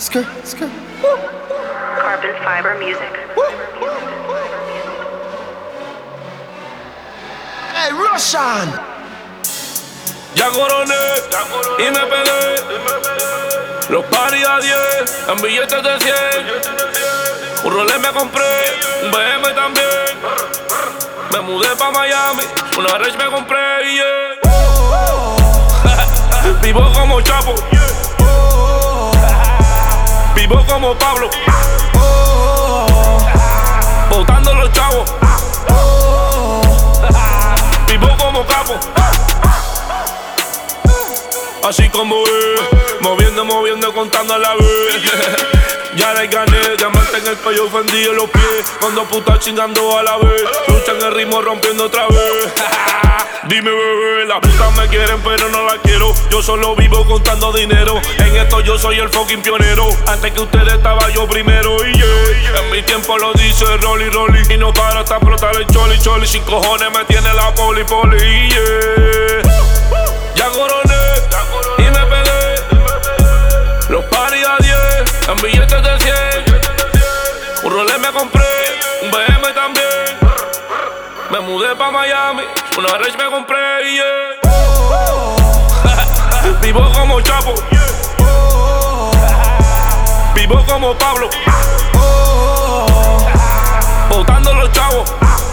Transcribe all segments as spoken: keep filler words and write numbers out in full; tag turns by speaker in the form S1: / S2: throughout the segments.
S1: Skr, skr.
S2: Carbon fiber music.
S1: Hey, Russian.
S3: Ya coroné y me pegué. Los paris a diez, en billetes de cien. Un Rolex me compré, un B M también. Me mudé pa' Miami, una Range me compré, yeah. Vivo como Chapo, vivo como Pablo, botando los chavos. Vivo como capo, así como es, moviendo, moviendo, contando a la vez. Ya le gané, diamante en el cuello, ofendí en los pies. Con dos putas chingando a la vez, luchan el ritmo rompiendo otra vez. Dime bebé, las putas me quieren pero no las quiero. Yo solo vivo contando dinero, en esto yo soy el fucking pionero. Antes que ustedes estaba yo primero y yeah. En mi tiempo lo dice Rolly Rolly y no para hasta explotar el choli choli. Sin cojones me tiene la poli poli y yeah. Ya coroné y me pegué. Los paris a diez, en billetes de cien. Un Rolex me compré, un B M también. Me mudé pa' Miami, una Range me compré, yeah. Vivo como Chapo, vivo como Pablo, botando los chavos.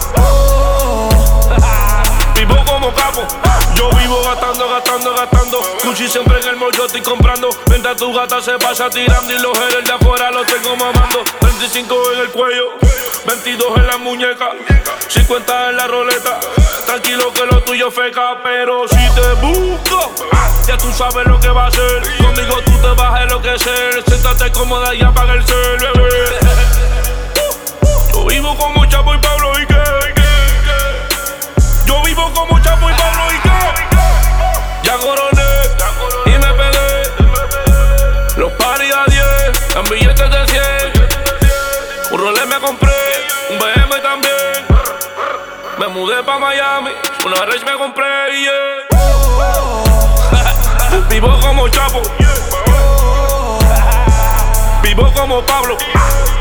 S3: Vivo como capo, yo vivo gastando, gastando, gastando. Gucci siempre en el mall yo estoy comprando. Mientras tu gata se pasa tirando y los haters de afuera los tengo mamando. veinticinco en el cuello, veintidós en la muñeca, cincuenta en la roleta. Tranquilo que lo tuyo feca, pero si te busco, ya tú sabes lo que va a ser. Conmigo tú te vas a enloquecer. Siéntate cómoda y apaga el cel, bebé. Yo vivo como Chapo y Pablo y qué. Yo vivo como Chapo y Pablo y qué. Ya coroné y me pegué. Los paris a diez, en billetes de cien. Un Rolex me compré, un B M también. Me mudé pa' Miami, una Range me compré, yeah. Vivo como Chapo, vivo como Pablo.